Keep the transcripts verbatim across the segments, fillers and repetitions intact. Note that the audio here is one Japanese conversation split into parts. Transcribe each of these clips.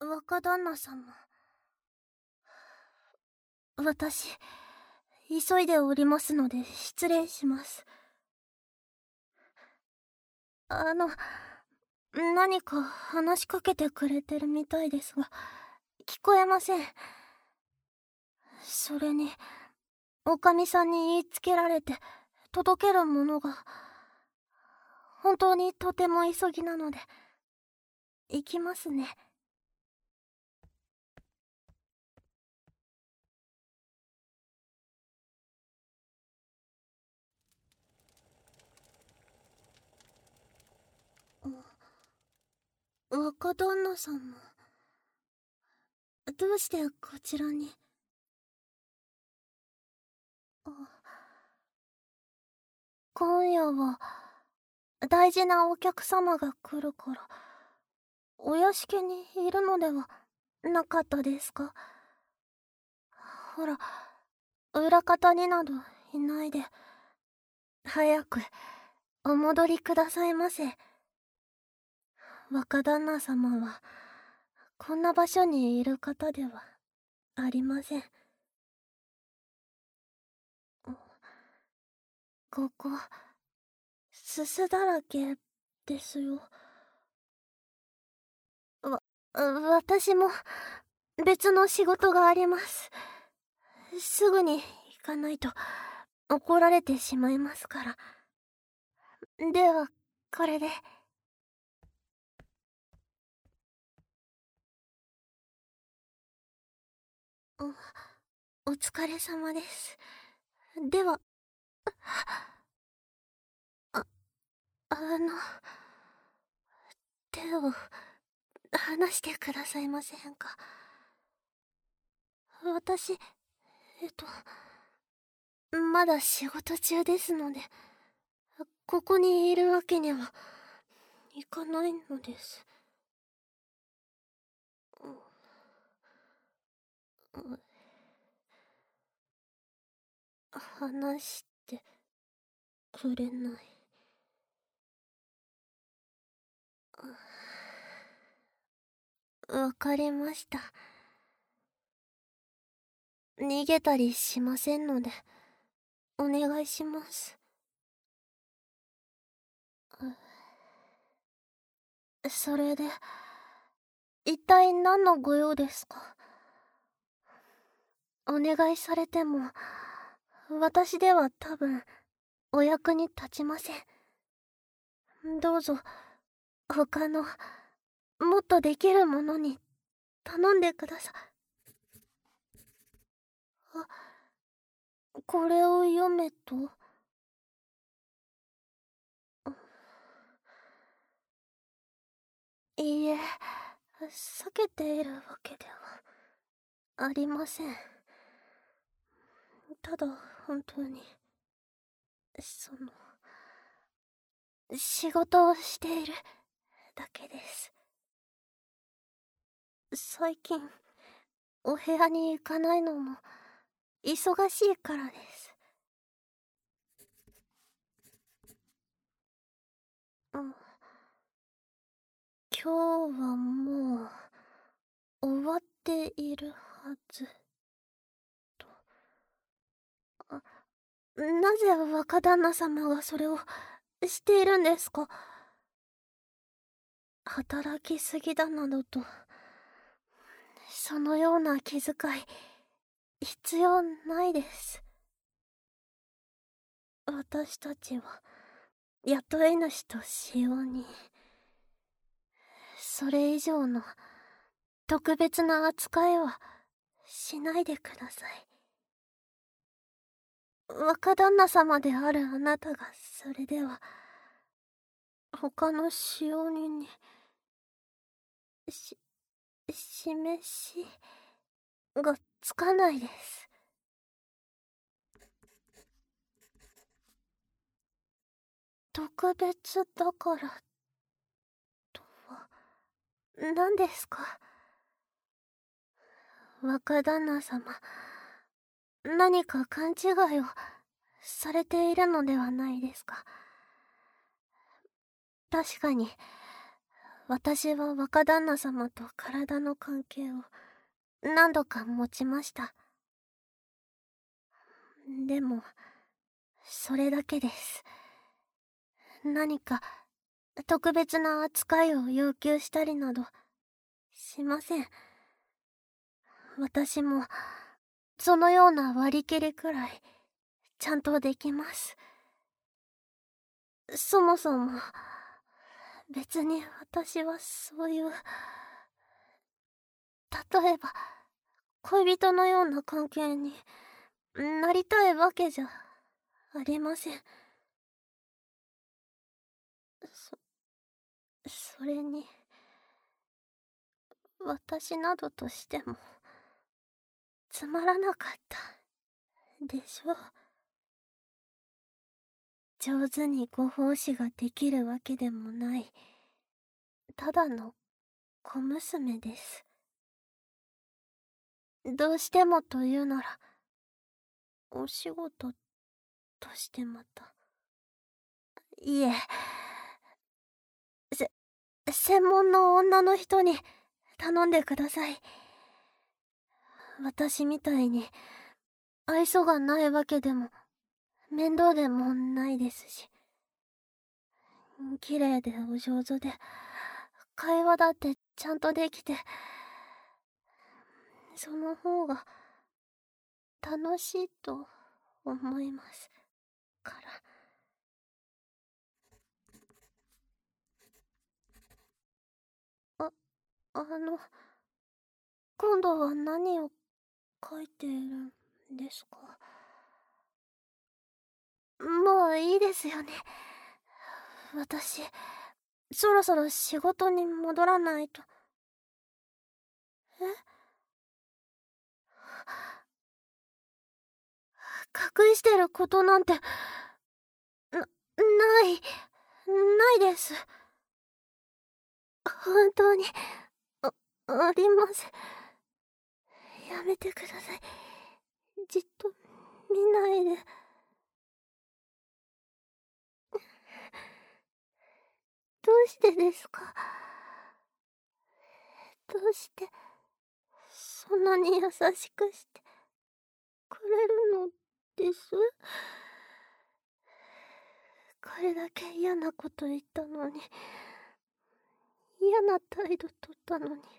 若旦那様。私、急いでおりますので失礼します。あの、何か話しかけてくれてるみたいですが、聞こえません。それに、おかみさんに言いつけられて、届けるものが、本当にとても急ぎなので、行きますね。若旦那様、どうしてこちらに？今夜は大事なお客様が来るからお屋敷にいるのではなかったですか？ほら、裏方になどいないで早くお戻りくださいませ。若旦那様はこんな場所にいる方ではありません。ここすすだらけですよ。わ私も別の仕事があります。すぐに行かないと怒られてしまいますから。ではこれで。お、お疲れ様です。では、あ、あの、手を離してくださいませんか？私、えっと、まだ仕事中ですので、ここにいるわけにはいかないのです。話してくれない。わかりました。逃げたりしませんので、お願いします。それで、一体何のご用ですか？お願いされても、私では多分、お役に立ちません。どうぞ、他の、もっとできるものに頼んでください。あ、これを読めと？いいえ、避けているわけではありません。ただ、本当に、その、仕事をしているだけです。最近、お部屋に行かないのも、忙しいからです。うん。今日はもう、終わっているはず。と。あ、なぜ若旦那様がそれをしているんですか？働きすぎだなどと、そのような気遣い、必要ないです。私たちは、雇い主としように、それ以上の特別な扱いはしないでください。若旦那様であるあなたがそれでは、他の使用人に、し、示しがつかないです。特別だからとは何ですか？若旦那様、何か勘違いをされているのではないですか？確かに私は若旦那様と体の関係を何度か持ちました。でも、それだけです。何か特別な扱いを要求したりなどしません。私もそのような割り切りくらいちゃんとできます。そもそも別に私はそういう、例えば恋人のような関係になりたいわけじゃありません。そ、それに、私などとしてもつまらなかったでしょう。上手にご奉仕ができるわけでもない、ただの小娘です。どうしてもというなら、お仕事としてまた。いえ、せ、専門の女の人に頼んでください。私みたいに愛想がないわけでも面倒でもないですし、綺麗でお上手で会話だってちゃんとできて、その方が楽しいと思いますから。あ、あの、今度は何を書いてるんですか？もういいですよね。私、そろそろ仕事に戻らないと。え？隠してることなんて、な、ない、ないです。本当に、あ、あります。やめてください。じっと見ないで。どうしてですか？どうして、そんなに優しくしてくれるのです？これだけ嫌なこと言ったのに、嫌な態度取ったのに、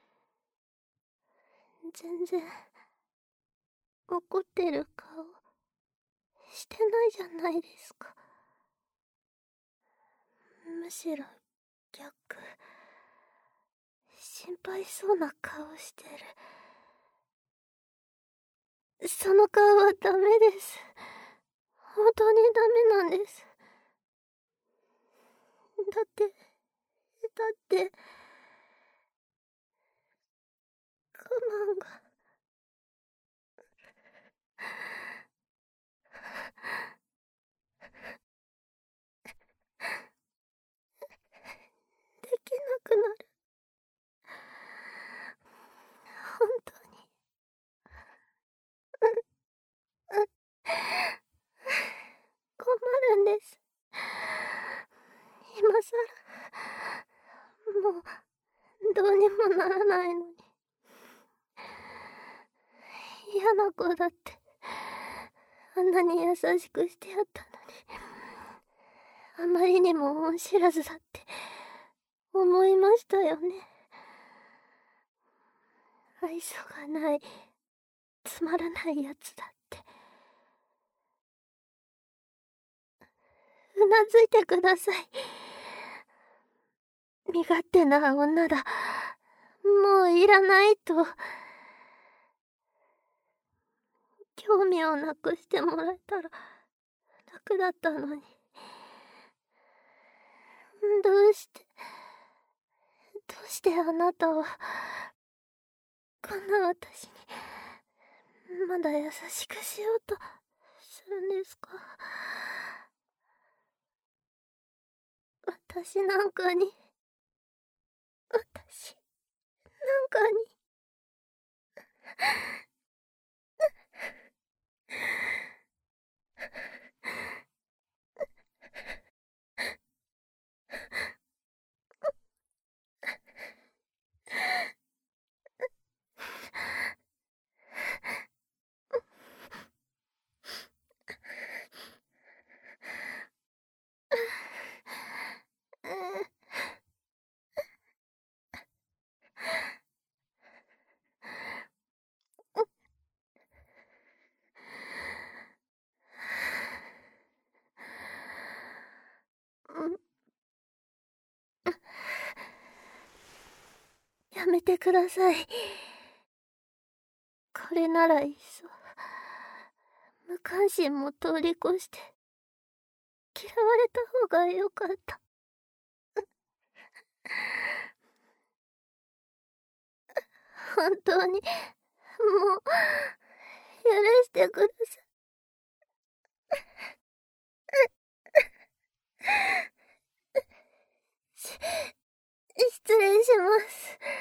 全然怒ってる顔してないじゃないですか。むしろ逆、心配そうな顔してる。その顔はダメです。本当にダメなんです。だって、だって、我慢が。できなくなる。本当に。困るんです。今さら、もう、どうにもならないのに。嫌な子だって、あんなに優しくしてやったのに、あまりにも恩知らずだって思いましたよね。愛想がない、つまらないやつだって。うなずいてください。身勝手な女だ。もういらないと。興味をなくしてもらえたら楽だったのに。どうして、どうしてあなたは、こんな私に、まだ優しくしようとするんですか？私なんかに、私なんかに。 やめてください。これならいっそ、無関心も通り越して、嫌われた方がよかった。本当に、もう、許してください。し、失礼します。